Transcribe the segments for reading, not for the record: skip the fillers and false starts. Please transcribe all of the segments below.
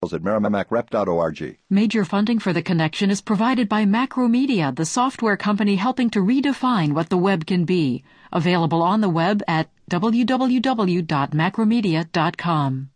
at merrimack.rep.org. Major funding for The Connection is provided by Macromedia, the software company helping to redefine what the web can be. Available on the web at www.macromedia.com.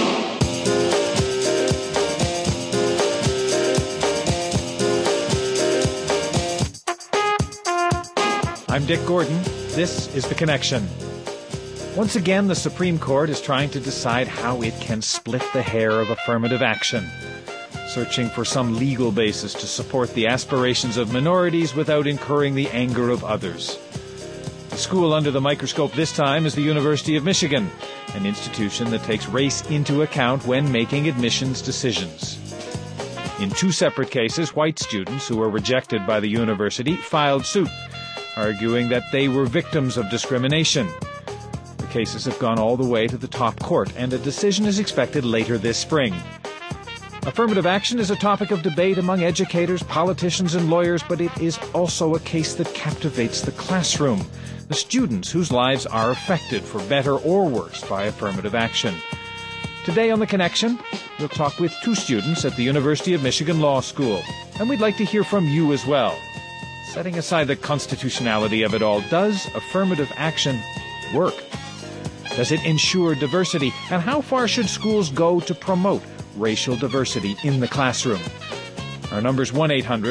I'm Dick Gordon. This is The Connection. Once again, the Supreme Court is trying to decide how it can split the hair of affirmative action, searching for some legal basis to support the aspirations of minorities without incurring the anger of others. The school under the microscope this time is the University of Michigan, an institution that takes race into account when making admissions decisions. In two separate cases, white students who were rejected by the university filed suit, arguing that they were victims of discrimination. The cases have gone all the way to the top court, and a decision is expected later this spring. Affirmative action is a topic of debate among educators, politicians, and lawyers, but it is also a case that captivates the classroom, the students whose lives are affected for better or worse by affirmative action. Today on The Connection, we'll talk with two students at the University of Michigan Law School, and we'd like to hear from you as well. Setting aside the constitutionality of it all, does affirmative action work? Does it ensure diversity? And how far should schools go to promote racial diversity in the classroom? Our number is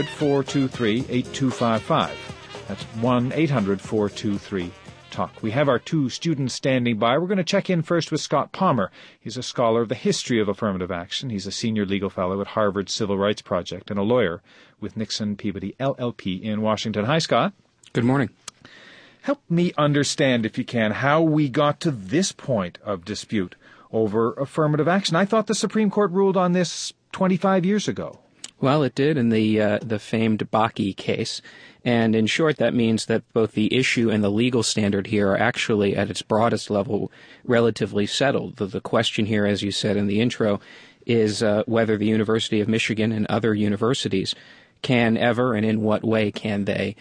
1-800-423-8255. That's 1-800-423-TALK. We have our two students standing by. We're going to check in first with Scott Palmer. He's a scholar of the history of affirmative action. He's a senior legal fellow at Harvard's Civil Rights Project and a lawyer with Nixon Peabody LLP in Washington. Hi, Scott. Good morning. Help me understand, if you can, how we got to this point of dispute over affirmative action. I thought the Supreme Court ruled on this 25 years ago. Well, it did in the famed Bakke case. And in short, that means that both the issue and the legal standard here are actually, at its broadest level, relatively settled. The question here, as you said in the intro, is whether the University of Michigan and other universities can ever, and in what way can they,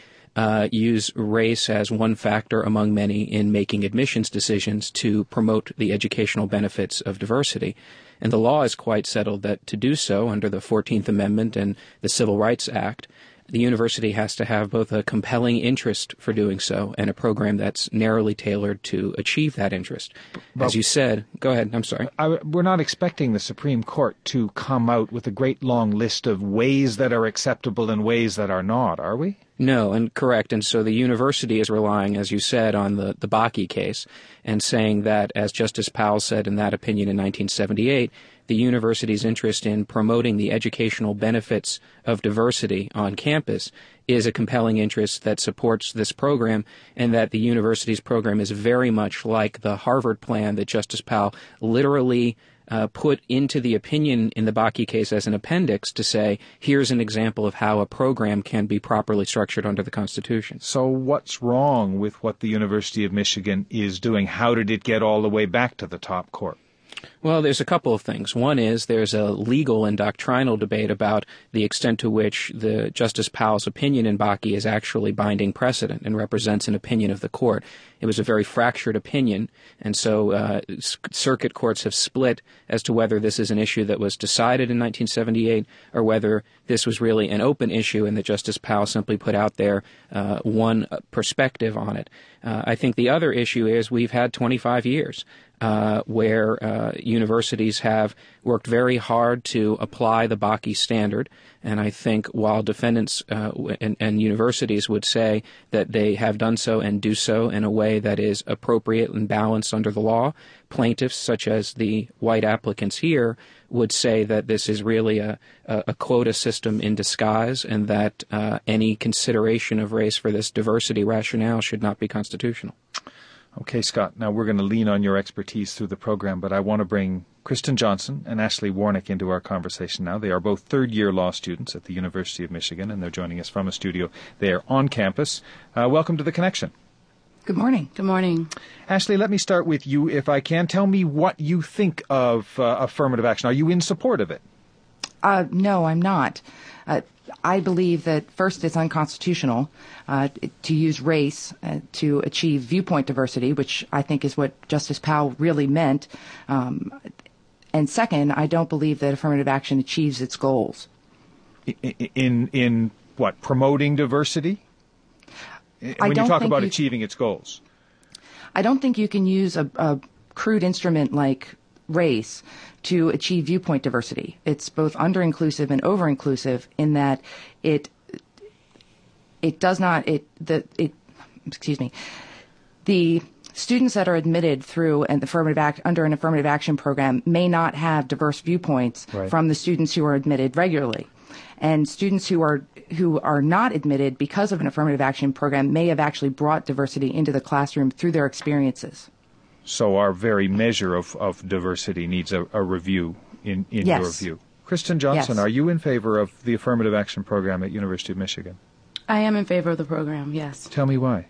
use race as one factor among many in making admissions decisions to promote the educational benefits of diversity. And the law is quite settled that to do so under the 14th Amendment and the Civil Rights Act, the university has to have both a compelling interest for doing so and a program that's narrowly tailored to achieve that interest. But as you said, go ahead, I'm sorry. We're not expecting the Supreme Court to come out with a great long list of ways that are acceptable and ways that are not, are we? No, and correct. And so the university is relying, as you said, on the Bakke case and saying that, as Justice Powell said in that opinion in 1978, the university's interest in promoting the educational benefits of diversity on campus is a compelling interest that supports this program, and that the university's program is very much like the Harvard plan that Justice Powell literally put into the opinion in the Bakke case as an appendix to say, here's an example of how a program can be properly structured under the Constitution. So what's wrong with what the University of Michigan is doing? How did it get all the way back to the top court? Well, there's a couple of things. One is there's a legal and doctrinal debate about the extent to which the Justice Powell's opinion in Bakke is actually binding precedent and represents an opinion of the court. It was a very fractured opinion, and so circuit courts have split as to whether this is an issue that was decided in 1978 or whether this was really an open issue and that Justice Powell simply put out there one perspective on it. I think the other issue is we've had 25 years where universities have worked very hard to apply the Bakke standard. And I think while defendants and universities would say that they have done so and do so in a way that is appropriate and balanced under the law, plaintiffs, such as the white applicants here, would say that this is really a quota system in disguise and that any consideration of race for this diversity rationale should not be constitutional. Okay, Scott, now we're going to lean on your expertise through the program, but I want to bring Kristen Johnson and Ashley Warnick into our conversation now. They are both third-year law students at the University of Michigan, and they're joining us from a studio. They are on campus. Welcome to The Connection. Good morning. Good morning. Ashley, let me start with you, if I can. Tell me what you think of affirmative action. Are you in support of it? No, I'm not. I believe that, first, it's unconstitutional to use race to achieve viewpoint diversity, which I think is what Justice Powell really meant. And second, I don't believe that affirmative action achieves its goals. In what, promoting diversity? When you talk about achieving its goals. I don't think you can use a crude instrument like race to achieve viewpoint diversity. It's both under-inclusive and over-inclusive in that the students that are admitted through under an affirmative action program may not have diverse viewpoints from the students who are admitted regularly. And students who are not admitted because of an affirmative action program may have actually brought diversity into the classroom through their experiences. So our very measure of diversity needs a review in your view. Kristen Johnson, are you in favor of the affirmative action program at University of Michigan? I am in favor of the program, yes. Tell me why.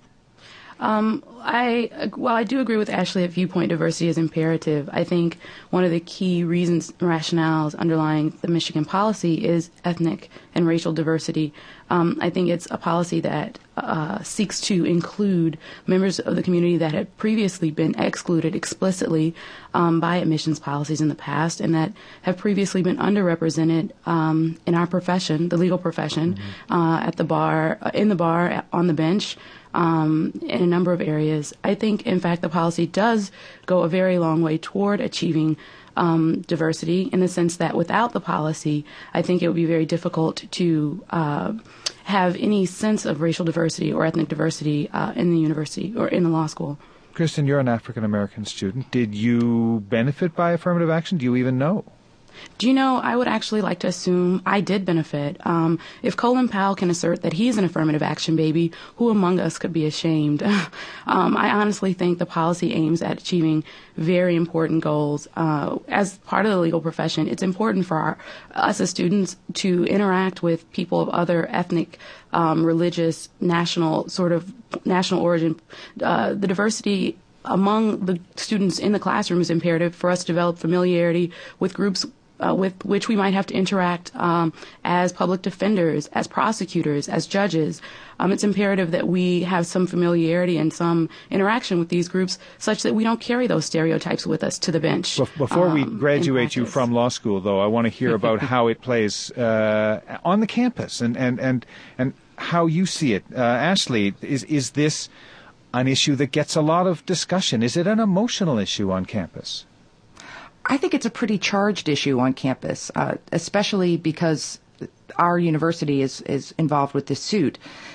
I do agree with Ashley that viewpoint diversity is imperative. I think one of the key reasons, rationales underlying the Michigan policy is ethnic and racial diversity. I think it's a policy that seeks to include members of the community that had previously been excluded explicitly by admissions policies in the past and that have previously been underrepresented in our profession, the legal profession, at the bar, in the bar, on the bench. In a number of areas. I think, in fact, the policy does go a very long way toward achieving diversity in the sense that without the policy, I think it would be very difficult to have any sense of racial diversity or ethnic diversity in the university or in the law school. Kristen, you're an African-American student. Did you benefit by affirmative action? Do you even know? Do you know, I would actually like to assume I did benefit. If Colin Powell can assert that he's an affirmative action baby, who among us could be ashamed? I honestly think the policy aims at achieving very important goals. As part of the legal profession, it's important for us as students to interact with people of other ethnic, religious, national origin. The diversity among the students in the classroom is imperative for us to develop familiarity with groups with which we might have to interact as public defenders, as prosecutors, as judges. It's imperative that we have some familiarity and some interaction with these groups such that we don't carry those stereotypes with us to the bench. Before we graduate you from law school, though, I want to hear about how it plays on the campus and how you see it. Ashley, is this an issue that gets a lot of discussion? Is it an emotional issue on campus? I think it's a pretty charged issue on campus, especially because our university is involved with this suit.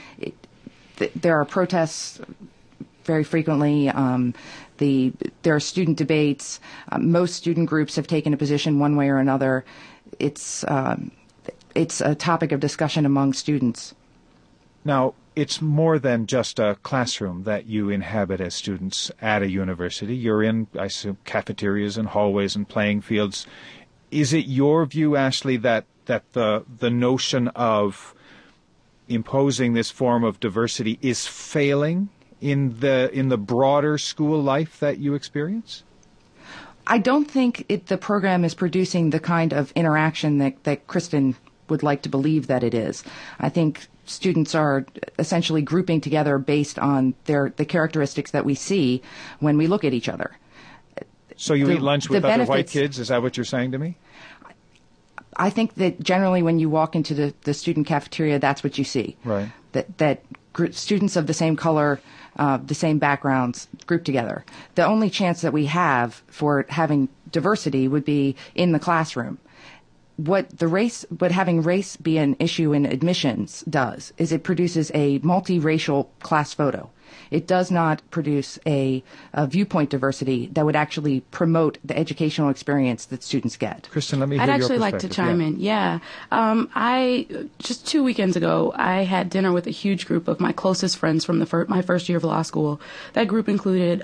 There are protests very frequently. There are student debates. Most student groups have taken a position one way or another. It's a topic of discussion among students. Now, it's more than just a classroom that you inhabit as students at a university. You're in, I assume, cafeterias and hallways and playing fields. Is it your view, Ashley, that the notion of imposing this form of diversity is failing in the broader school life that you experience? I don't think the program is producing the kind of interaction that Kristen would like to believe that it is. I think students are essentially grouping together based on the characteristics that we see when we look at each other. So you eat lunch with other white kids? Is that what you're saying to me? I think that generally when you walk into the student cafeteria, that's what you see. Right. That students of the same color, the same backgrounds group together. The only chance that we have for having diversity would be in the classroom. What having race be an issue in admissions does is it produces a multiracial class photo. It does not produce a viewpoint diversity that would actually promote the educational experience that students get. Kristen, let me hear your perspective. I'd actually like to chime in. Yeah. Just 2 weekends ago, I had dinner with a huge group of my closest friends from my first year of law school. That group included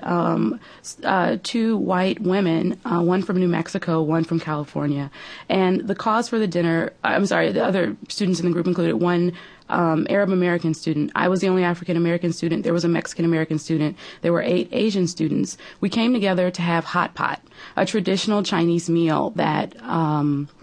2 white women, one from New Mexico, one from California. And the cause for the dinner, the other students in the group included one Arab American student. I was the only African American student. There was a Mexican American student. There were 8 Asian students. We came together to have hot pot, a traditional Chinese meal that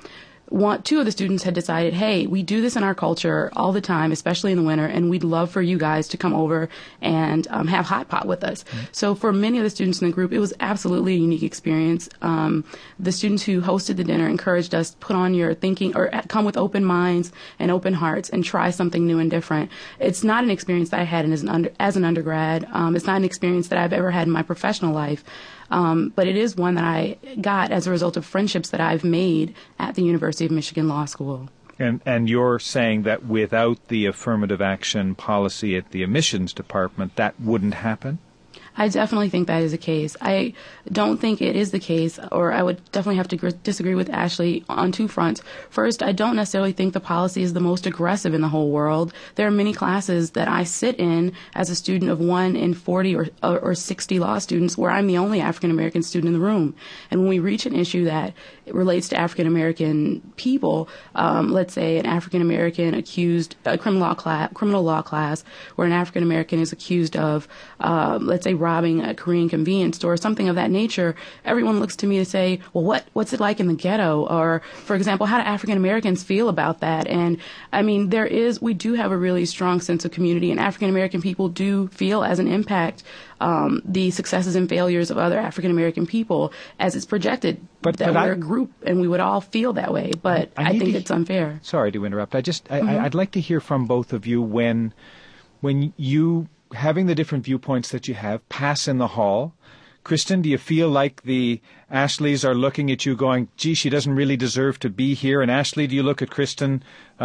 two of the students had decided, hey, we do this in our culture all the time, especially in the winter, and we'd love for you guys to come over and have hot pot with us. Mm-hmm. So for many of the students in the group, it was absolutely a unique experience. The students who hosted the dinner encouraged us to put on your thinking, or come with open minds and open hearts and try something new and different. It's not an experience that I had as an undergrad. It's not an experience that I've ever had in my professional life. But it is one that I got as a result of friendships that I've made at the University of Michigan Law School. And you're saying that without the affirmative action policy at the admissions department, that wouldn't happen? I definitely think that is the case. I don't think it is the case, or I would definitely have to disagree with Ashley on two fronts. First, I don't necessarily think the policy is the most aggressive in the whole world. There are many classes that I sit in as a student of 1 in 40 or 60 law students where I'm the only African-American student in the room. And when we reach an issue that relates to African-American people, let's say an African-American accused, a criminal law class, where an African-American is accused of, let's say, robbing a Korean convenience store, something of that nature, everyone looks to me to say, well, what's it like in the ghetto? Or, for example, how do African Americans feel about that? And I mean, we do have a really strong sense of community, and African American people do feel as an impact the successes and failures of other African American people as it's projected but we're a group and we would all feel that way. But I think it's unfair. Sorry to interrupt. I'd like to hear from both of you when you, having the different viewpoints that you have, pass in the hall. Kristen, do you feel like the Ashleys are looking at you going, gee, she doesn't really deserve to be here? And Ashley, do you look at Kristen,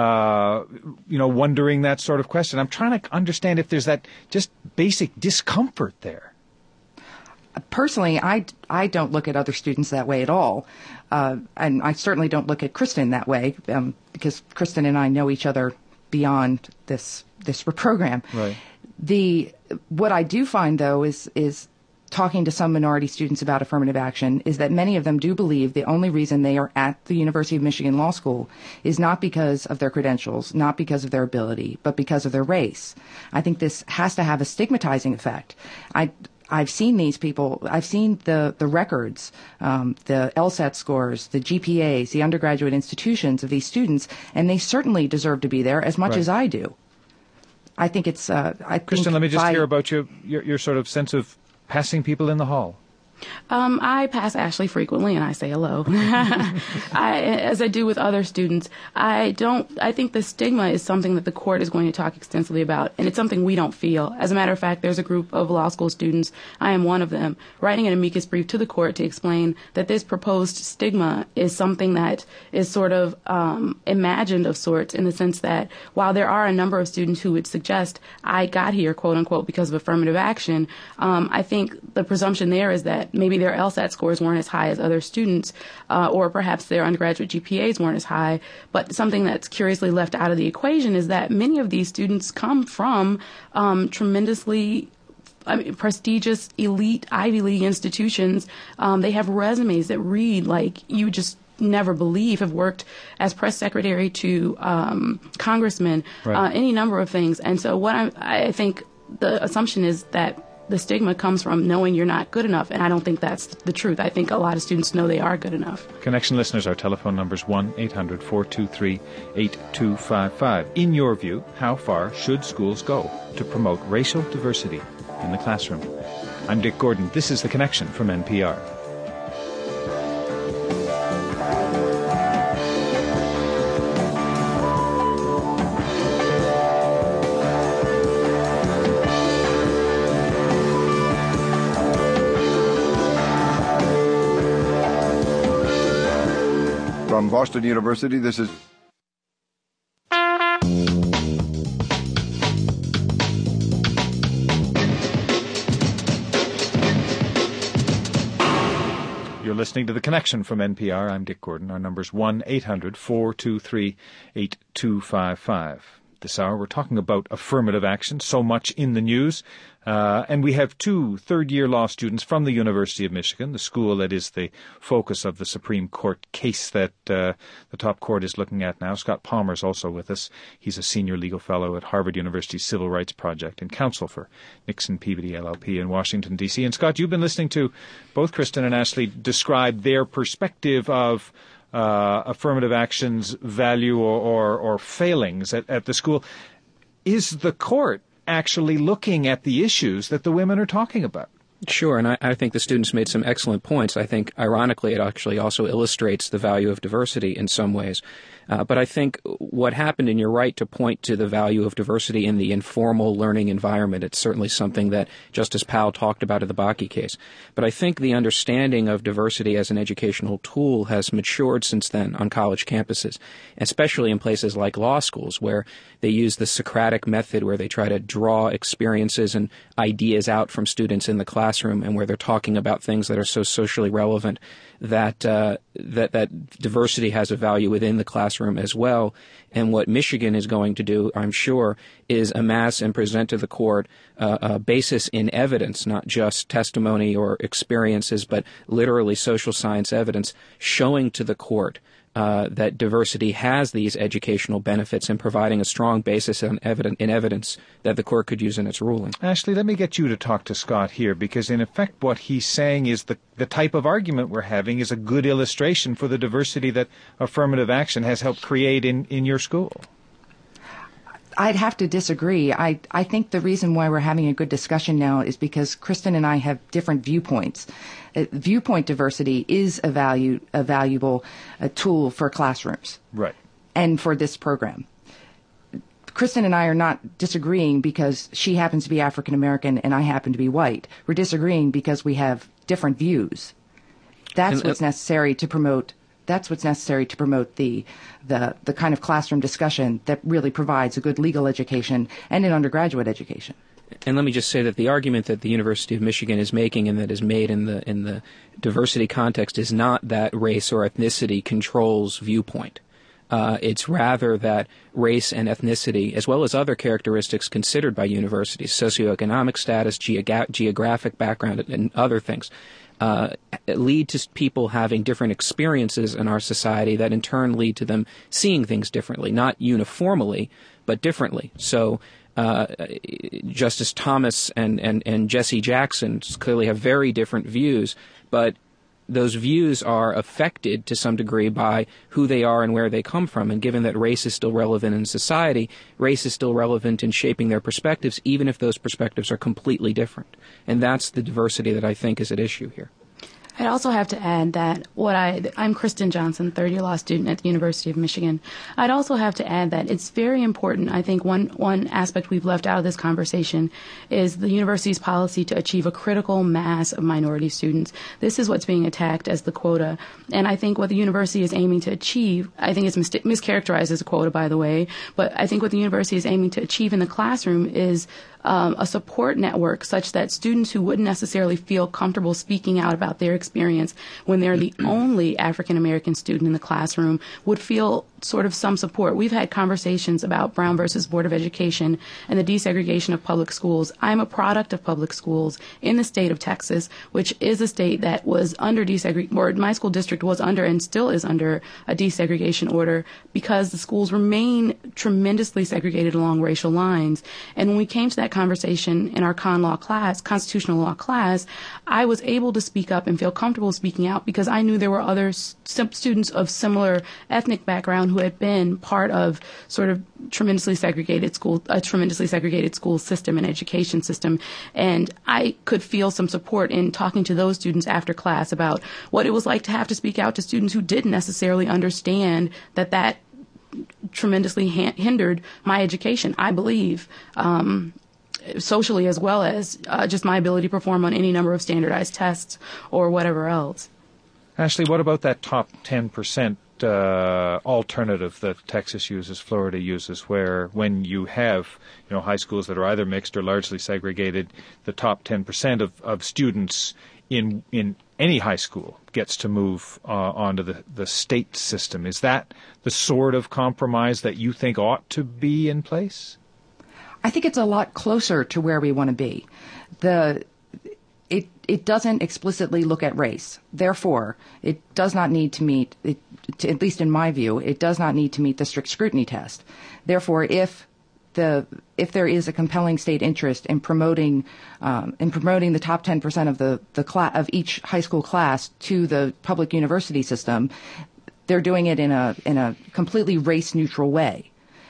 wondering that sort of question? I'm trying to understand if there's that just basic discomfort there. Personally, I don't look at other students that way at all. And I certainly don't look at Kristen that way, because Kristen and I know each other beyond this program. Right. What I do find, though, is talking to some minority students about affirmative action is that many of them do believe the only reason they are at the University of Michigan Law School is not because of their credentials, not because of their ability, but because of their race. I think this has to have a stigmatizing effect. I've seen these people. I've seen the records, the LSAT scores, the GPAs, the undergraduate institutions of these students, and they certainly deserve to be there as much as I do. I think it's. Kristen, let me just hear about your sort of sense of passing people in the hall. I pass Ashley frequently, and I say hello. As I do with other students. I think the stigma is something that the court is going to talk extensively about, and it's something we don't feel. As a matter of fact, there's a group of law school students, I am one of them, writing an amicus brief to the court to explain that this proposed stigma is something that is sort of imagined of sorts, in the sense that while there are a number of students who would suggest I got here, quote unquote, because of affirmative action, I think the presumption there is that maybe their LSAT scores weren't as high as other students, or perhaps their undergraduate GPAs weren't as high. But something that's curiously left out of the equation is that many of these students come from tremendously prestigious, elite Ivy League institutions. They have resumes that read like you just never believe, have worked as press secretary to congressmen, any number of things. And so what I think the assumption is that the stigma comes from knowing you're not good enough, and I don't think that's the truth. I think a lot of students know they are good enough. Connection listeners, our telephone number is 1-800-423-8255. In your view, how far should schools go to promote racial diversity in the classroom? I'm Dick Gordon. This is The Connection from NPR. From Boston University, this is... You're listening to The Connection from NPR. I'm Dick Gordon. Our number is 1-800-423-8255. This hour we're talking about affirmative action, so much in the news. And we have two third-year law students from the University of Michigan, the school that is the focus of the Supreme Court case that the top court is looking at now. Scott Palmer is also with us. He's a senior legal fellow at Harvard University's Civil Rights Project and counsel for Nixon Peabody LLP in Washington, D.C. And Scott, you've been listening to both Kristen and Ashley describe their perspective of affirmative action's value or failings at the school. Is the court actually looking at the issues that the women are talking about? Sure, and I think the students made some excellent points. I think, ironically, it actually also illustrates the value of diversity in some ways. But I think what happened, and you're right to point to the value of diversity in the informal learning environment. It's certainly something that Justice Powell talked about in the Bakke case. But I think the understanding of diversity as an educational tool has matured since then on college campuses, especially in places like law schools where they use the Socratic method, where they try to draw experiences and ideas out from students in the classroom, and where they're talking about things that are so socially relevant that diversity has a value within the classroom as well. And what Michigan is going to do, I'm sure, is amass and present to the court a basis in evidence, not just testimony or experiences, but literally social science evidence, showing to the court that diversity has these educational benefits, and providing a strong basis in evidence that the court could use in its ruling. Ashley, let me get you to talk to Scott here, because in effect what he's saying is the type of argument we're having is a good illustration for the diversity that affirmative action has helped create in your school. I'd have to disagree. I think the reason why we're having a good discussion now is because Kristen and I have different viewpoints. Viewpoint diversity is a valuable tool for classrooms. Right. And for this program. Kristen and I are not disagreeing because she happens to be African American and I happen to be white. We're disagreeing because we have different views. That's what's necessary to promote. That's what's necessary to promote the kind of classroom discussion that really provides a good legal education and an undergraduate education. And let me just say that the argument that the University of Michigan is making, and that is made in the diversity context, is not that race or ethnicity controls viewpoint. It's rather that race and ethnicity, as well as other characteristics considered by universities, socioeconomic status, geographic background, and other things, lead to people having different experiences in our society that in turn lead to them seeing things differently, not uniformly, but differently. So Justice Thomas and Jesse Jackson clearly have very different views, but those views are affected to some degree by who they are and where they come from. And given that race is still relevant in society, race is still relevant in shaping their perspectives, even if those perspectives are completely different. And that's the diversity that I think is at issue here. I'd also have to add that I'm Kristen Johnson, third-year law student at the University of Michigan. I'd also have to add that it's very important. I think one aspect we've left out of this conversation is the university's policy to achieve a critical mass of minority students. This is what's being attacked as the quota. And I think what the university is aiming to achieve, I think it's mischaracterized as a quota, by the way, but I think what the university is aiming to achieve in the classroom is a support network such that students who wouldn't necessarily feel comfortable speaking out about their experience when they're the only African American student in the classroom would feel sort of some support. We've had conversations about Brown versus Board of Education and the desegregation of public schools. I'm a product of public schools in the state of Texas, which is a state that was under desegregation, or my school district was under and still is under a desegregation order because the schools remain tremendously segregated along racial lines. And when we came to that conversation in our constitutional law class, I was able to speak up and feel comfortable speaking out because I knew there were other students of similar ethnic background who had been part of sort of a tremendously segregated school system and education system. And I could feel some support in talking to those students after class about what it was like to have to speak out to students who didn't necessarily understand that tremendously hindered my education, I believe, socially as well as just my ability to perform on any number of standardized tests or whatever else. Ashley, what about that top 10% alternative that Texas uses, Florida uses, where when you have high schools that are either mixed or largely segregated, the top 10% of students in any high school gets to move onto the state system? Is that the sort of compromise that you think ought to be in place? I think it's a lot closer to where we want to be. It doesn't explicitly look at race. Therefore, it does not need to meet, at least in my view, it does not need to meet the strict scrutiny test. Therefore, if there is a compelling state interest in promoting the top 10% of of each high school class to the public university system, they're doing it in a completely race-neutral way.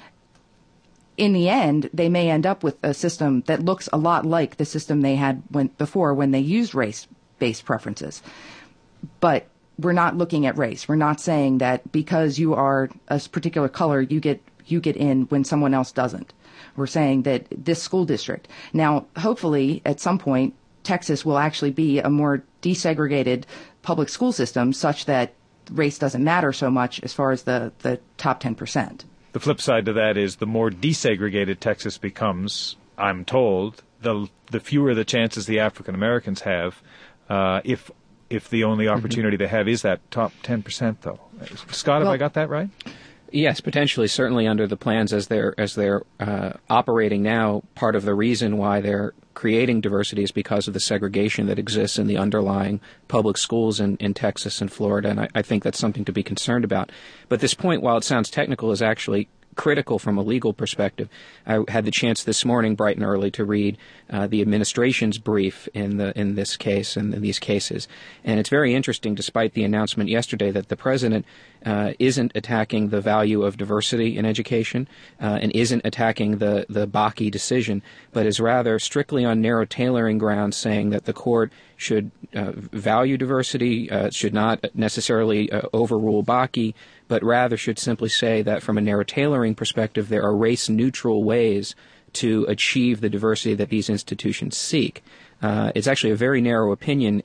In the end, they may end up with a system that looks a lot like the system they had before when they used race-based preferences. But we're not looking at race. We're not saying that because you are a particular color, you get in when someone else doesn't. We're saying that this school district. Now, hopefully, at some point, Texas will actually be a more desegregated public school system such that race doesn't matter so much as far as the top 10%. The flip side to that is the more desegregated Texas becomes, I'm told, the fewer the chances the African Americans have, if the only opportunity they have is that top 10%, though. Scott, have I got that right? Yes, potentially. Certainly, under the plans as they're operating now, part of the reason why they're creating diversity is because of the segregation that exists in the underlying public schools in Texas and Florida, and I think that's something to be concerned about. But this point, while it sounds technical, is actually critical from a legal perspective. I had the chance this morning, bright and early, to read the administration's brief in this case and in these cases, and it's very interesting. Despite the announcement yesterday that the president isn't attacking the value of diversity in education and isn't attacking the Bakke decision, but is rather strictly on narrow tailoring grounds, saying that the court should value diversity, should not necessarily overrule Bakke, but rather should simply say that from a narrow tailoring perspective, there are race-neutral ways to achieve the diversity that these institutions seek. It's actually a very narrow opinion,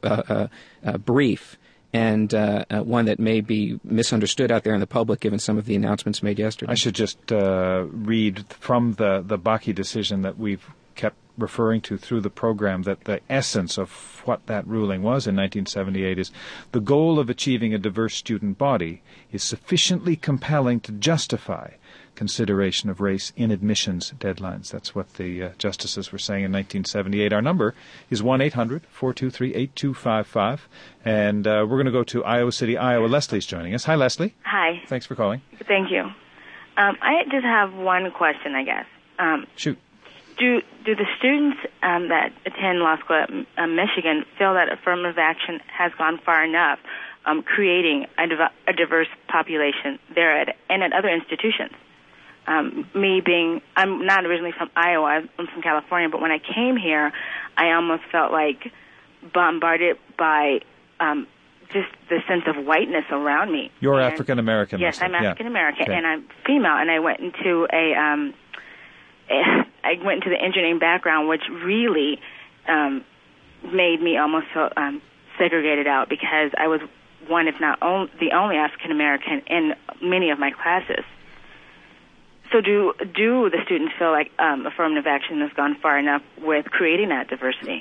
brief, and one that may be misunderstood out there in the public given some of the announcements made yesterday. I should just read from the Bakke decision that we've kept referring to through the program, that the essence of what that ruling was in 1978 is the goal of achieving a diverse student body is sufficiently compelling to justify consideration of race in admissions deadlines. That's what the justices were saying in 1978. Our number is 1-800-423-8255, and we're going to go to Iowa City, Iowa. Leslie's joining us. Hi, Leslie. Hi. Thanks for calling. Thank you. I just have one question, I guess. Shoot. Do the students that attend law school at Michigan feel that affirmative action has gone far enough creating a diverse population there and at other institutions? Me being, I'm not originally from Iowa, I'm from California, but when I came here, I almost felt like bombarded by just the sense of whiteness around me. You're African American. Yes, I'm African American, Okay. and I'm female, and I went into the engineering background, which really made me almost feel segregated out because I was one, if not the only African American in many of my classes. So do the students feel like affirmative action has gone far enough with creating that diversity?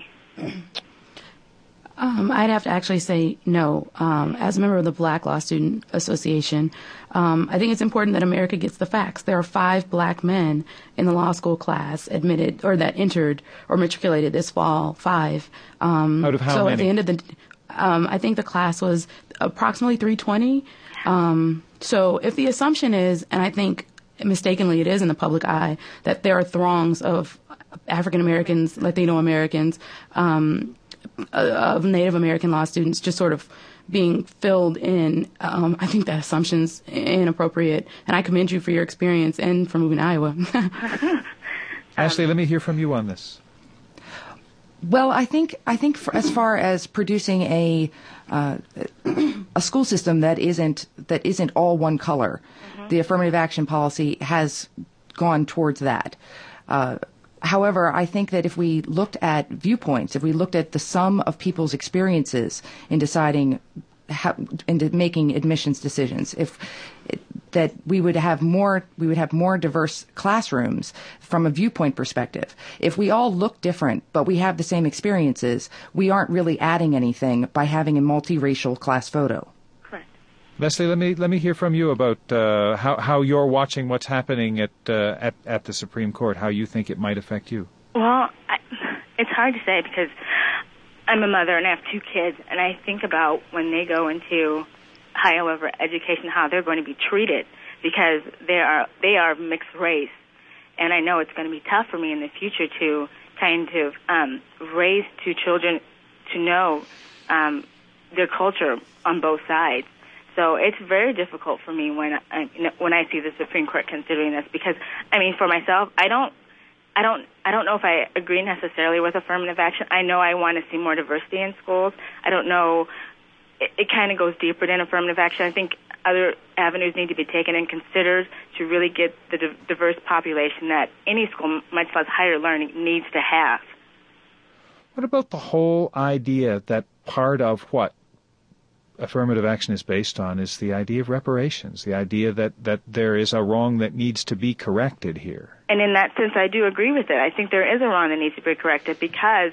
I'd have to actually say no. As a member of the Black Law Student Association, I think it's important that America gets the facts. There are 5 black men in the law school class admitted, or that entered or matriculated this fall, 5. Out of how so many? At the end of the, I think the class was approximately 320. So if the assumption is, and I think mistakenly it is in the public eye, that there are throngs of African Americans, Latino Americans, of Native American law students just sort of being filled in, I think that assumption's inappropriate, and I commend you for your experience and for moving to Iowa. Ashley, let me hear from you on this. Well, I think as far as producing a school system that isn't all one color, the affirmative action policy has gone towards that. However, I think that if we looked at viewpoints, if we looked at the sum of people's experiences in deciding into making admissions decisions, that we would have more diverse classrooms from a viewpoint perspective. If we all look different, but we have the same experiences, we aren't really adding anything by having a multiracial class photo. Correct. Leslie, let me hear from you about how you're watching what's happening at the Supreme Court, how you think it might affect you. Well, it's hard to say because I'm a mother and I have 2 kids, and I think about when they go into higher level education, how they're going to be treated because they are mixed race, and I know it's going to be tough for me in the future to kind of raise 2 children to know their culture on both sides. So it's very difficult for me when I see the Supreme Court considering this, because, I mean, for myself, I don't know if I agree necessarily with affirmative action. I know I want to see more diversity in schools. I don't know. It kind of goes deeper than affirmative action. I think other avenues need to be taken and considered to really get the diverse population that any school, much less higher learning, needs to have. What about the whole idea that part of what affirmative action is based on is the idea of reparations, the idea that there is a wrong that needs to be corrected here? And in that sense, I do agree with it. I think there is a wrong that needs to be corrected because,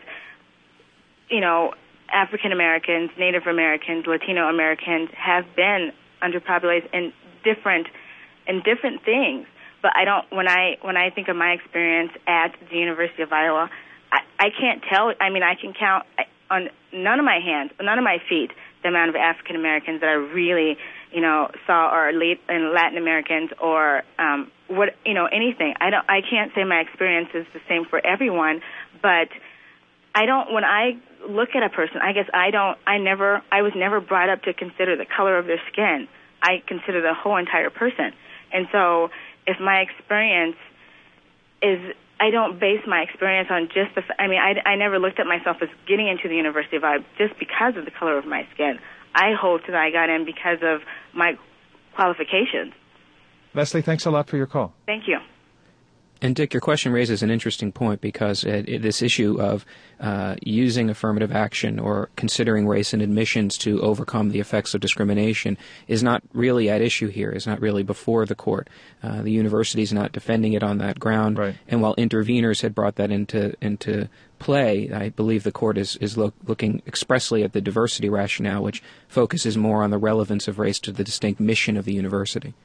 African Americans, Native Americans, Latino Americans have been underpopulated in different things. But when I think of my experience at the University of Iowa, I can't tell. I mean, I can count on none of my feet, the amount of African Americans that I really, saw, or Latin Americans, or anything. I can't say my experience is the same for everyone, but when I look at a person, I guess I was never brought up to consider the color of their skin. I consider the whole entire person. And so if my experience is, I don't base my experience on just I never looked at myself as getting into the University of Iowa just because of the color of my skin. I hope that I got in because of my qualifications. Leslie, thanks a lot for your call. Thank you. And Dick, your question raises an interesting point, because this issue of using affirmative action or considering race in admissions to overcome the effects of discrimination is not really at issue here, is not really before the court. The university is not defending it on that ground. Right. And while interveners had brought that into play, I believe the court is looking expressly at the diversity rationale, which focuses more on the relevance of race to the distinct mission of the university.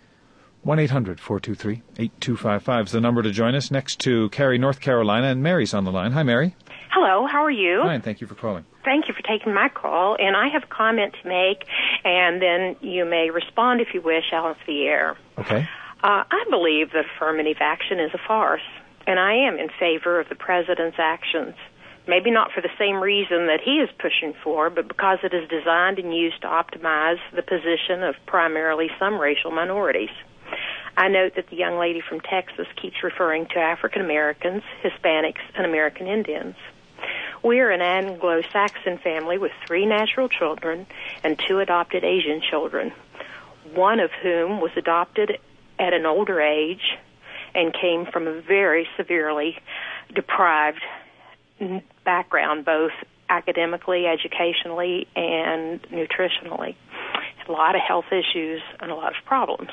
1-800-423-8255 is the number to join us. Next to Cary, North Carolina, and Mary's on the line. Hi, Mary. Hello, how are you? Fine, thank you for calling. Thank you for taking my call, and I have a comment to make, and then you may respond if you wish off the air. Okay. I believe that affirmative action is a farce, and I am in favor of the president's actions. Maybe not for the same reason that he is pushing for, but because it is designed and used to optimize the position of primarily some racial minorities. I note that the young lady from Texas keeps referring to African Americans, Hispanics, and American Indians. We are an Anglo-Saxon family with 3 natural children and 2 adopted Asian children, one of whom was adopted at an older age and came from a very severely deprived background, both academically, educationally, and nutritionally. A lot of health issues and a lot of problems.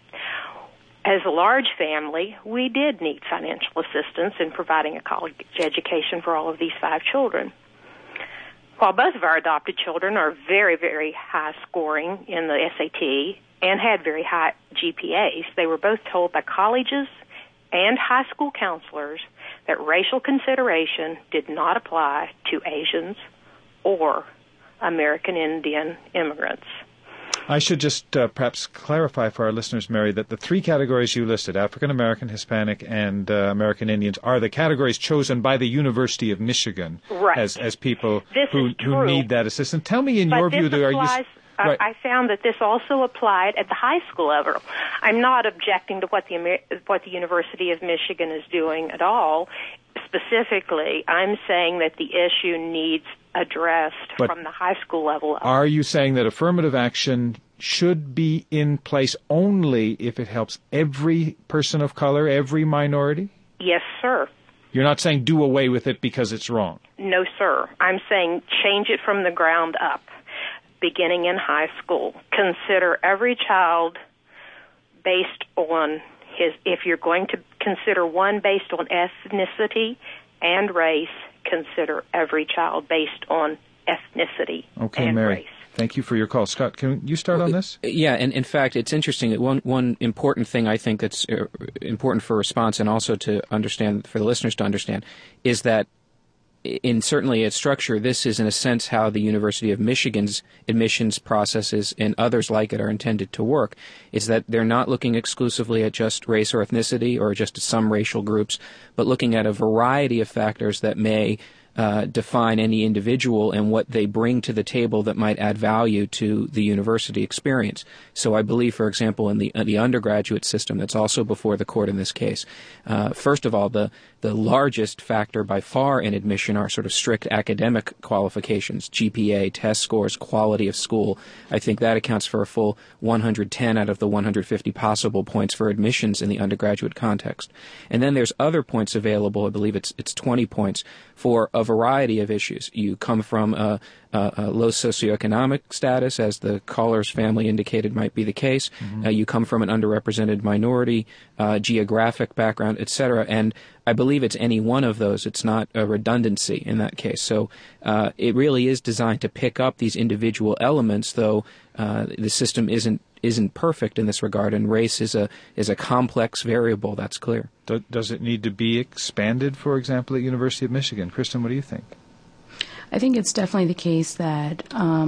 As a large family, we did need financial assistance in providing a college education for all of these 5 children. While both of our adopted children are very, very high scoring in the SAT and had very high GPAs, they were both told by colleges and high school counselors that racial consideration did not apply to Asians or American Indian immigrants. I should just perhaps clarify for our listeners, Mary, that the 3 categories you listed, African American, Hispanic, and American Indians, are the categories chosen by the University of Michigan as people who need that assistance. Tell me, in your view, Right. I found that this also applied at the high school level. I'm not objecting to what the University of Michigan is doing at all. Specifically, I'm saying that the issue needs addressed from the high school level up. Are you saying that affirmative action should be in place only if it helps every person of color, every minority? Yes, sir. You're not saying do away with it because it's wrong? No, sir. I'm saying change it from the ground up, beginning in high school. Consider every child based on if you're going to consider one based on ethnicity and race, consider every child based on ethnicity and Mary. race. Thank you for your call. Scott, can you start on this? Yeah, and in fact, it's interesting that one important thing I think that's important for response and also to understand, for the listeners to understand, is that in certainly its structure, this is in a sense how the University of Michigan's admissions processes and others like it are intended to work, is that they're not looking exclusively at just race or ethnicity or just some racial groups, but looking at a variety of factors that may define any individual and what they bring to the table that might add value to the university experience. So I believe, for example, in the undergraduate system that's also before the court in this case, first of all, the largest factor by far in admission are sort of strict academic qualifications, GPA, test scores, quality of school. I think that accounts for a full 110 out of the 150 possible points for admissions in the undergraduate context. And then there's other points available, I believe it's 20 points, for a variety of issues. You come from a low socioeconomic status, as the caller's family indicated might be the case. Mm-hmm. You come from an underrepresented minority, geographic background, etc. And I believe it's any one of those. It's not a redundancy in that case. So it really is designed to pick up these individual elements, though the system isn't perfect in this regard, and race is a complex variable. That's clear. Does it need to be expanded, for example, at University of Michigan? Kristen, what do you think? I think it's definitely the case that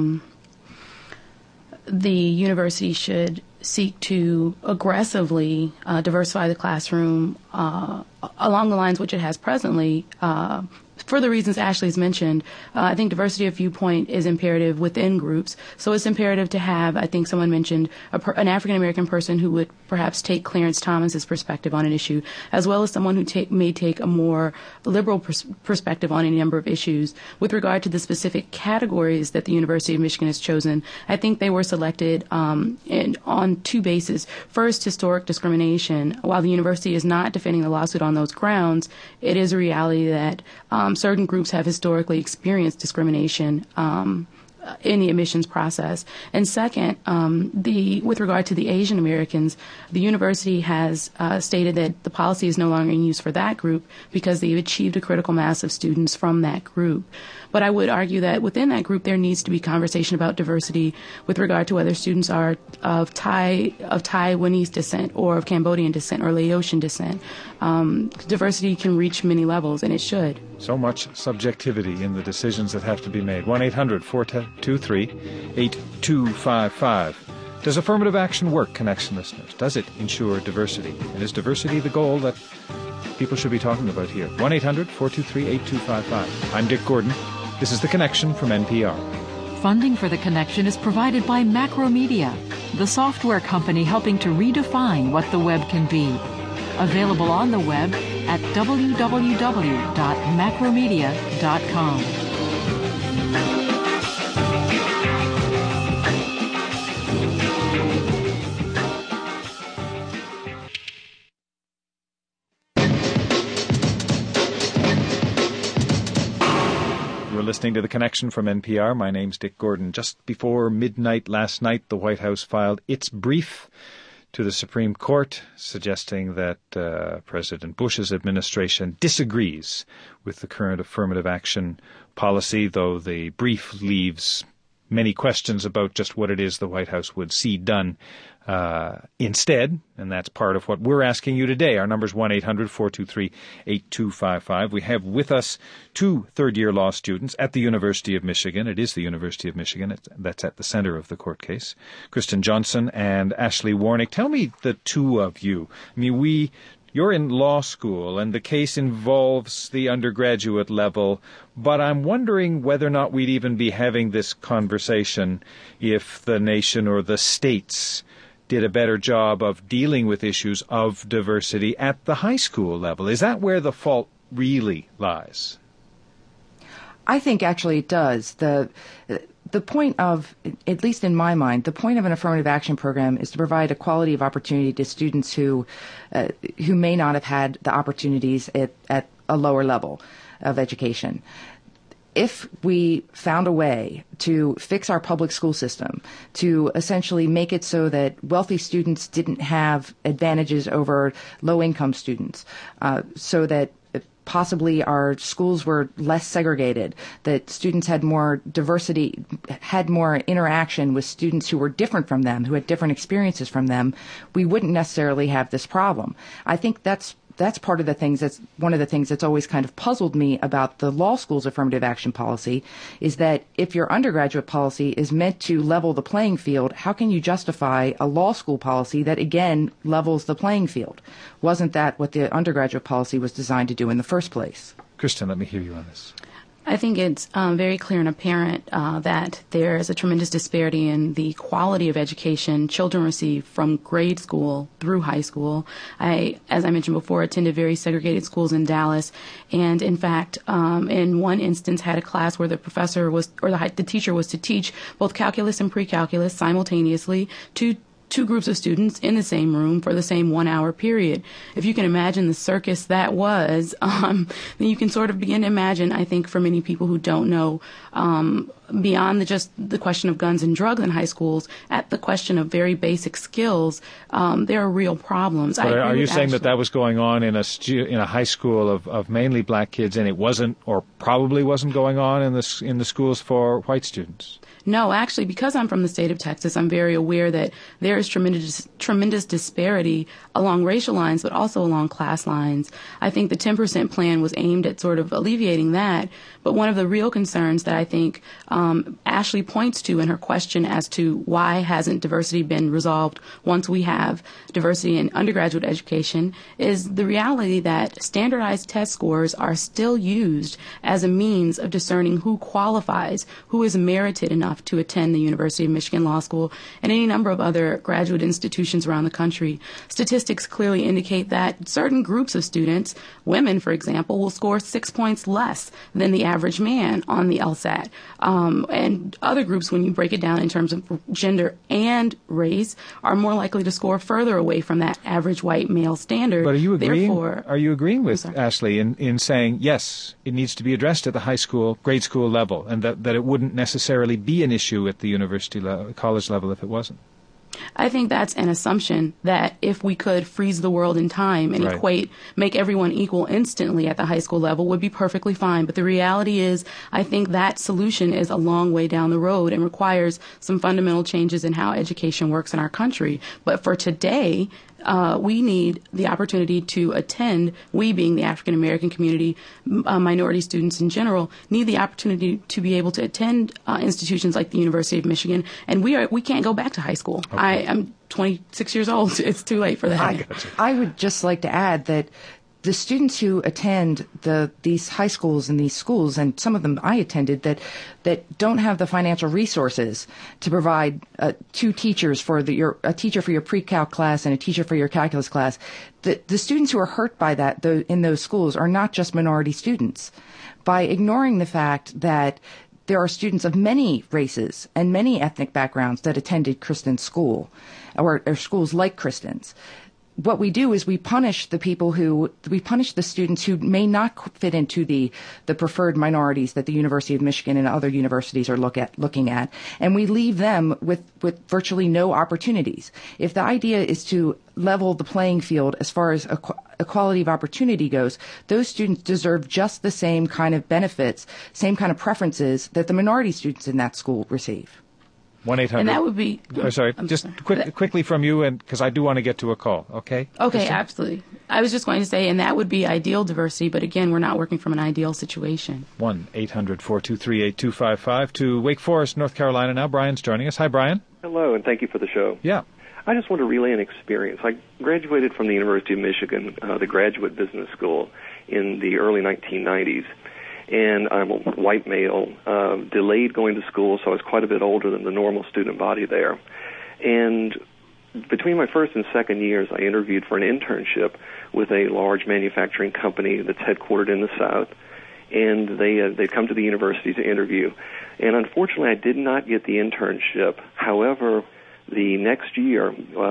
the university should seek to aggressively diversify the classroom along the lines which it has presently. For the reasons Ashley's mentioned, I think diversity of viewpoint is imperative within groups. So it's imperative to have, I think someone mentioned, an African-American person who would perhaps take Clarence Thomas's perspective on an issue, as well as someone who may take a more liberal perspective on any number of issues. With regard to the specific categories that the University of Michigan has chosen, I think they were selected on two bases. First, historic discrimination. While the university is not defending the lawsuit on those grounds, it is a reality that certain groups have historically experienced discrimination in the admissions process. And second, with regard to the Asian Americans, the university has stated that the policy is no longer in use for that group because they've achieved a critical mass of students from that group. But I would argue that within that group there needs to be conversation about diversity with regard to whether students are of Taiwanese descent or of Cambodian descent or Laotian descent. Diversity can reach many levels, and it should. So much subjectivity in the decisions that have to be made. 1-800-423-8255. Does affirmative action work, Connection listeners? Does it ensure diversity? And is diversity the goal that people should be talking about here? 1-800-423-8255. I'm Dick Gordon. This is The Connection from NPR. Funding for The Connection is provided by Macromedia, the software company helping to redefine what the web can be. Available on the web at www.macromedia.com. Listening to The Connection from NPR. My name's Dick Gordon. Just before midnight last night, the White House filed its brief to the Supreme Court, suggesting that President Bush's administration disagrees with the current affirmative action policy, though the brief leaves many questions about just what it is the White House would see done instead, and that's part of what we're asking you today. Our number's 1-800-423-8255. We have with us two third-year law students at the University of Michigan. It is the University of Michigan. That's at the center of the court case. Kristen Johnson and Ashley Warnick. Tell me, the two of you. I mean, you're in law school, and the case involves the undergraduate level, but I'm wondering whether or not we'd even be having this conversation if the nation or the states did a better job of dealing with issues of diversity at the high school level. Is that where the fault really lies? I think actually it does. The point of, at least in my mind, the point of an affirmative action program is to provide equality of opportunity to students who may not have had the opportunities at a lower level of education. If we found a way to fix our public school system, to essentially make it so that wealthy students didn't have advantages over low-income students, so that possibly our schools were less segregated, that students had more diversity, had more interaction with students who were different from them, who had different experiences from them, we wouldn't necessarily have this problem. I think that's part of the things, that's one of the things that's always kind of puzzled me about the law school's affirmative action policy, is that if your undergraduate policy is meant to level the playing field, how can you justify a law school policy that, again, levels the playing field? Wasn't that what the undergraduate policy was designed to do in the first place? Kristen, let me hear you on this. I think it's very clear and apparent that there is a tremendous disparity in the quality of education children receive from grade school through high school. As I mentioned before, attended very segregated schools in Dallas, and in fact, in one instance, had a class where the professor was, or the teacher was to teach both calculus and pre-calculus simultaneously to two groups of students in the same room for the same 1 hour period. If you can imagine the circus that was, then you can sort of begin to imagine, I think, for many people who don't know, beyond just the question of guns and drugs in high schools, at the question of very basic skills, there are real problems. But are you saying that was going on in a high school of mainly black kids, and it wasn't, or probably wasn't going on in the schools for white students? No, actually, because I'm from the state of Texas, I'm very aware that there is tremendous disparity along racial lines, but also along class lines. I think the 10% plan was aimed at sort of alleviating that. But one of the real concerns that I think Ashley points to in her question as to why hasn't diversity been resolved once we have diversity in undergraduate education is the reality that standardized test scores are still used as a means of discerning who qualifies, who is merited enough to attend the University of Michigan Law School and any number of other graduate institutions around the country. Statistics clearly indicate that certain groups of students, women, for example, will score 6 points less than the average man on the LSAT. And other groups, when you break it down in terms of gender and race, are more likely to score further away from that average white male standard. But are you agreeing with Ashley in saying, yes, it needs to be addressed at the high school, grade school level, and that it wouldn't necessarily be an issue at the university level, college level if it wasn't? I think that's an assumption that if we could freeze the world in time and make everyone equal instantly at the high school level would be perfectly fine. But the reality is, I think that solution is a long way down the road and requires some fundamental changes in how education works in our country. But for today, we need the opportunity to attend, we being the African American community, minority students in general, need the opportunity to be able to attend institutions like the University of Michigan, and we can't go back to high school. Okay. I'm 26 years old. It's too late for that. I would just like to add that the students who attend these high schools and these schools, and some of them I attended, that don't have the financial resources to provide two teachers for a teacher for your pre-calc class and a teacher for your calculus class, the students who are hurt by that in those schools are not just minority students. By ignoring the fact that there are students of many races and many ethnic backgrounds that attended Kristen's school, or schools like Kristen's, what we do is we punish the students who may not fit into the preferred minorities that the University of Michigan and other universities are looking at, and we leave them with virtually no opportunities. If the idea is to level the playing field as far as equality of opportunity goes, those students deserve just the same kind of benefits, same kind of preferences that the minority students in that school receive. 1-800. And that would be... quickly from you, and because I do want to get to a call, okay? Okay, Kristen? Absolutely. I was just going to say, and that would be ideal diversity, but again, we're not working from an ideal situation. 1-800-423-8255 to Wake Forest, North Carolina now. Brian's joining us. Hi, Brian. Hello, and thank you for the show. Yeah. I just want to relay an experience. I graduated from the University of Michigan, the Graduate Business School, in the early 1990s. And I'm a white male, delayed going to school, so I was quite a bit older than the normal student body there. And between my first and second years, I interviewed for an internship with a large manufacturing company that's headquartered in the South. And they'd come to the university to interview. And unfortunately, I did not get the internship. However, the next year,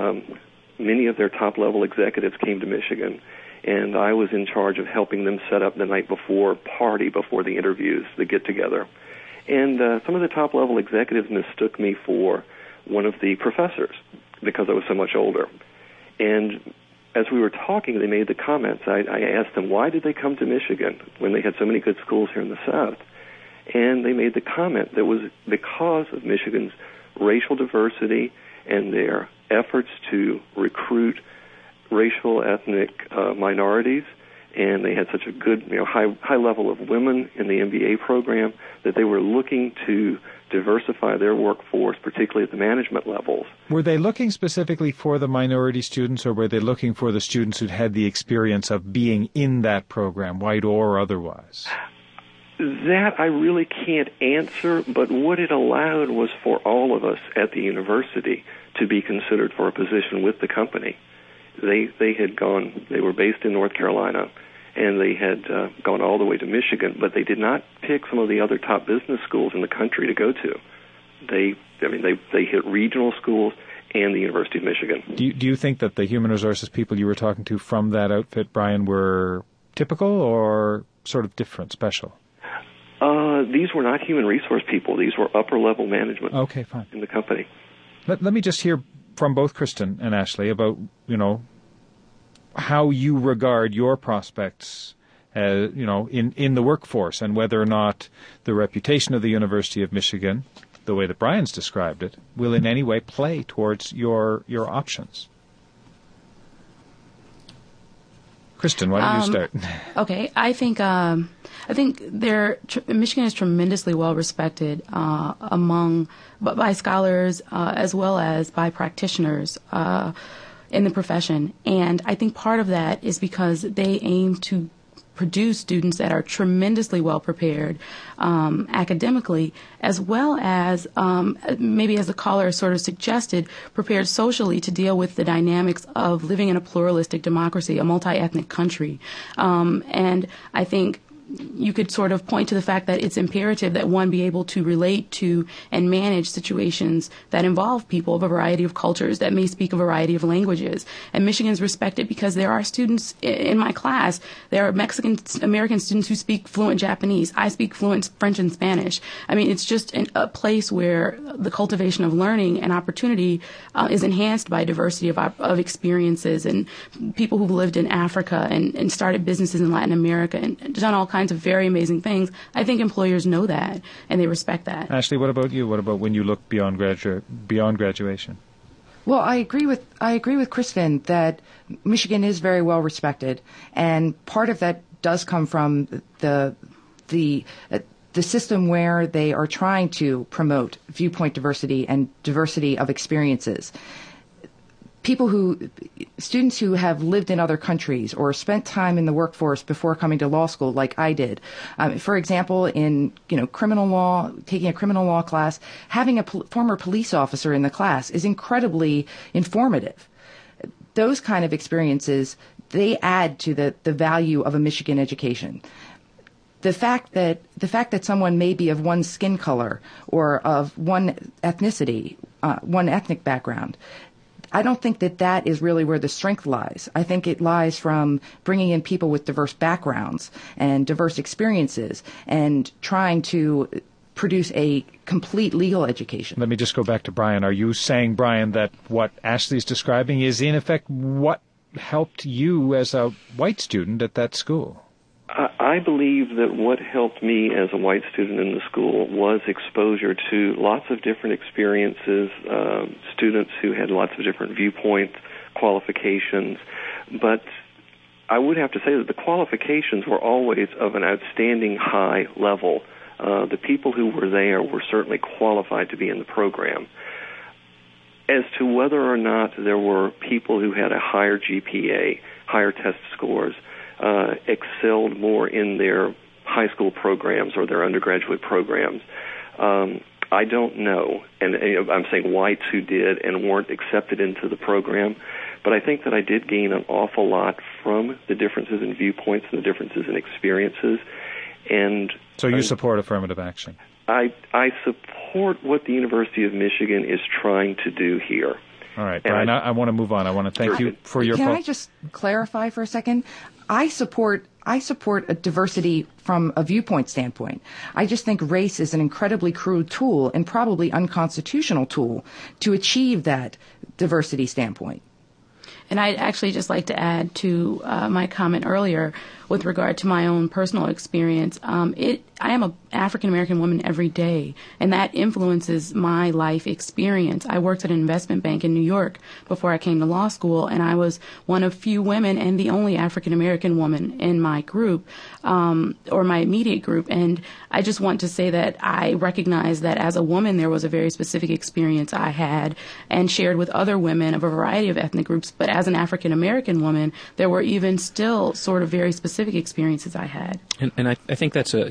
many of their top-level executives came to Michigan, and I was in charge of helping them set up the night before party before the interviews, the get-together. And some of the top-level executives mistook me for one of the professors because I was so much older. And as we were talking, they made the comments. I asked them, why did they come to Michigan when they had so many good schools here in the South? And they made the comment that was because of Michigan's racial diversity and their efforts to recruit racial, ethnic minorities, and they had such a good, high level of women in the MBA program that they were looking to diversify their workforce, particularly at the management levels. Were they looking specifically for the minority students, or were they looking for the students who'd had the experience of being in that program, white or otherwise? That I really can't answer, but what it allowed was for all of us at the university to be considered for a position with the company. They were based in North Carolina, and they had gone all the way to Michigan, but they did not pick some of the other top business schools in the country to go to. They hit regional schools and the University of Michigan. Do you think that the human resources people you were talking to from that outfit, Brian, were typical or sort of different, special? These were not human resource people. These were upper-level management. Okay, fine. In the company. Let me just hear from both Kristen and Ashley about, how you regard your prospects, in the workforce, and whether or not the reputation of the University of Michigan, the way that Brian's described it, will in any way play towards your options. Kristen, why don't you start? Okay, I think Michigan is tremendously well respected by scholars as well as by practitioners in the profession, and I think part of that is because they aim to produce students that are tremendously well prepared academically, as well as, maybe as the caller sort of suggested, prepared socially to deal with the dynamics of living in a pluralistic democracy, a multi-ethnic country. And I think you could sort of point to the fact that it's imperative that one be able to relate to and manage situations that involve people of a variety of cultures that may speak a variety of languages. And Michigan's respected because there are students in my class, there are Mexican-American students who speak fluent Japanese. I speak fluent French and Spanish. I mean, it's just a place where the cultivation of learning and opportunity is enhanced by diversity of experiences, and people who've lived in Africa and started businesses in Latin America and done all kinds of very amazing things. I think employers know that, and they respect that. Ashley, what about you? What about when you look beyond graduation? Well, I agree with Kristen that Michigan is very well respected, and part of that does come from the system where they are trying to promote viewpoint diversity and diversity of experiences. Students who have lived in other countries or spent time in the workforce before coming to law school, like I did. For example, in criminal law, taking a criminal law class, having a former police officer in the class is incredibly informative. Those kind of experiences, they add to the value of a Michigan education. The fact that someone may be of one skin color or of one ethnicity, one ethnic background, I don't think that is really where the strength lies. I think it lies from bringing in people with diverse backgrounds and diverse experiences and trying to produce a complete legal education. Let me just go back to Brian. Are you saying, Brian, that what Ashley's describing is in effect what helped you as a white student at that school? I believe that what helped me as a white student in the school was exposure to lots of different experiences, students who had lots of different viewpoints, qualifications. But I would have to say that the qualifications were always of an outstanding high level. The people who were there were certainly qualified to be in the program. As to whether or not there were people who had a higher GPA, higher test scores, excelled more in their high school programs or their undergraduate programs, I don't know. And I'm saying whites who did and weren't accepted into the program. But I think that I did gain an awful lot from the differences in viewpoints and the differences in experiences. And so you support affirmative action? I support what the University of Michigan is trying to do here. All right, Brian, I want to move on. I want to thank you for your... Can I just clarify for a second? I support a diversity from a viewpoint standpoint. I just think race is an incredibly crude tool and probably unconstitutional tool to achieve that diversity standpoint. And I'd actually just like to add to my comment earlier with regard to my own personal experience. I am an African-American woman every day, and that influences my life experience. I worked at an investment bank in New York before I came to law school, and I was one of few women and the only African-American woman in my group, or my immediate group. And I just want to say that I recognize that as a woman, there was a very specific experience I had and shared with other women of a variety of ethnic groups. But as an African-American woman, there were even still sort of very specific experiences I had. And I think that's a key point.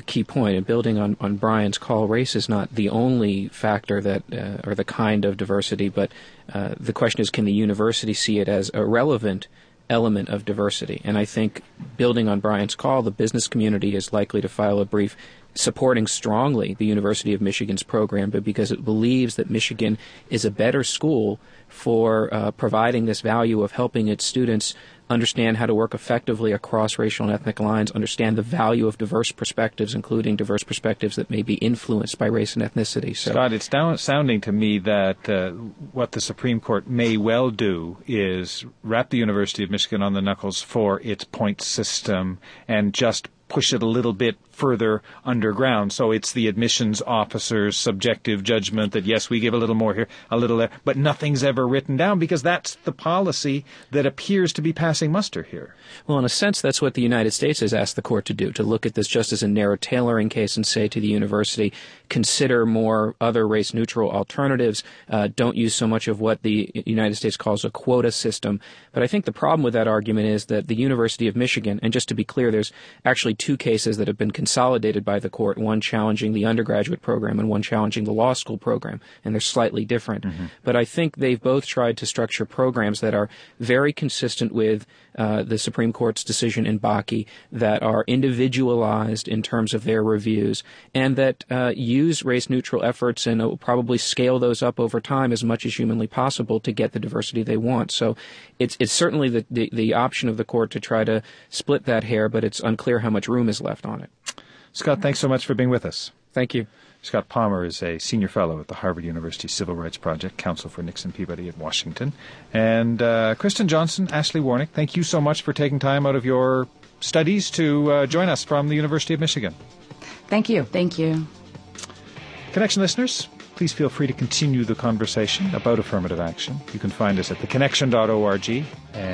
point, and building on Brian's call, race is not the only factor that, or the kind of diversity, but the question is, can the university see it as a relevant element of diversity? And I think, building on Brian's call, the business community is likely to file a brief supporting strongly the University of Michigan's program, but because it believes that Michigan is a better school for providing this value of helping its students understand how to work effectively across racial and ethnic lines, understand the value of diverse perspectives, including diverse perspectives that may be influenced by race and ethnicity. So, Scott, it's sounding to me that what the Supreme Court may well do is wrap the University of Michigan on the knuckles for its point system and just push it a little bit further underground. So it's the admissions officer's subjective judgment that, yes, we give a little more here, a little there, but nothing's ever written down because that's the policy that appears to be passing muster here. Well, in a sense, that's what the United States has asked the court to do, to look at this just as a narrow tailoring case and say to the university, consider more other race-neutral alternatives. Don't use so much of what the United States calls a quota system. But I think the problem with that argument is that the University of Michigan, and just to be clear, there's actually two cases that have been consolidated by the court, one challenging the undergraduate program and one challenging the law school program, and they're slightly different. Mm-hmm. But I think they've both tried to structure programs that are very consistent with the Supreme Court's decision in Bakke, that are individualized in terms of their reviews, and that use race-neutral efforts and will probably scale those up over time as much as humanly possible to get the diversity they want. So it's certainly the option of the court to try to split that hair, but it's unclear how much room is left on it. Scott, thanks so much for being with us. Thank you. Scott Palmer is a senior fellow at the Harvard University Civil Rights Project, counsel for Nixon Peabody at Washington. And Kristen Johnson, Ashley Warnick, thank you so much for taking time out of your studies to join us from the University of Michigan. Thank you. Thank you. Connection listeners, please feel free to continue the conversation about affirmative action. You can find us at theconnection.org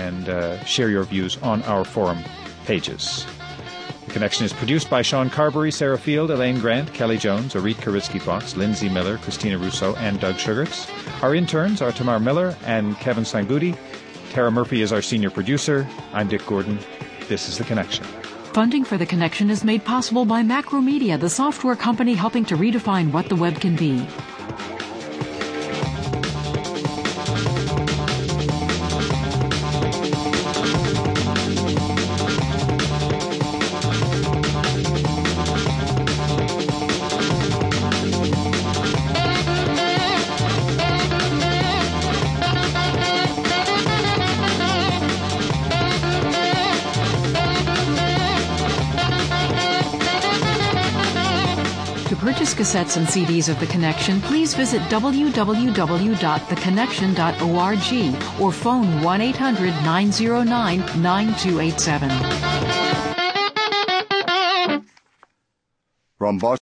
and share your views on our forum pages. The Connection is produced by Sean Carberry, Sarah Field, Elaine Grant, Kelly Jones, Orit Karitsky-Fox, Lindsay Miller, Christina Russo, and Doug Sugarts. Our interns are Tamar Miller and Kevin Sanguti. Tara Murphy is our senior producer. I'm Dick Gordon. This is The Connection. Funding for The Connection is made possible by Macromedia, the software company helping to redefine what the web can be. To purchase cassettes and CDs of The Connection, please visit www.theconnection.org or phone 1-800-909-9287. From Boston.